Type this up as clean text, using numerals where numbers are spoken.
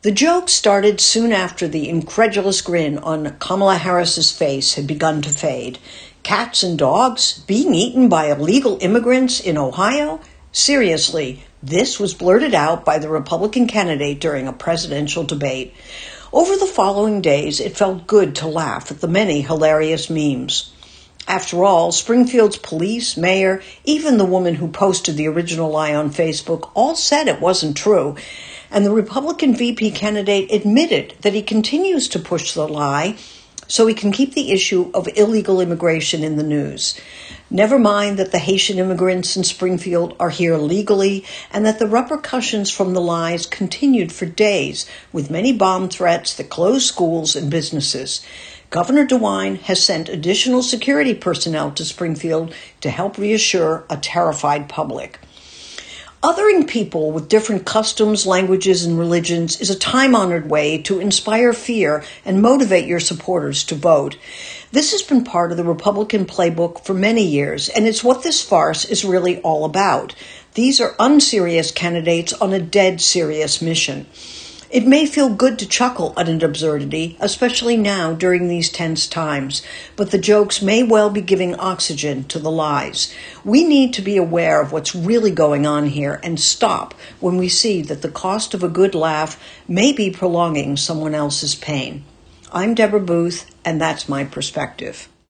The joke started soon after the incredulous grin on Kamala Harris's face had begun to fade. Cats and dogs being eaten by illegal immigrants in Ohio? Seriously, this was blurted out by the Republican candidate during a presidential debate. Over the following days, it felt good to laugh at the many hilarious memes. After all, Springfield's police, mayor, even the woman who posted the original lie on Facebook all said it wasn't true. And the Republican VP candidate admitted that he continues to push the lie so he can keep the issue of illegal immigration in the news. Never mind that the Haitian immigrants in Springfield are here legally and that the repercussions from the lies continued for days, with many bomb threats that closed schools and businesses. Governor DeWine has sent additional security personnel to Springfield to help reassure a terrified public. Othering people with different customs, languages, and religions is a time-honored way to inspire fear and motivate your supporters to vote. This has been part of the Republican playbook for many years, and it's what this farce is really all about. These are unserious candidates on a dead serious mission. It may feel good to chuckle at an absurdity, especially now during these tense times, but the jokes may well be giving oxygen to the lies. We need to be aware of what's really going on here and stop when we see that the cost of a good laugh may be prolonging someone else's pain. I'm Deborah Booth, and that's my perspective.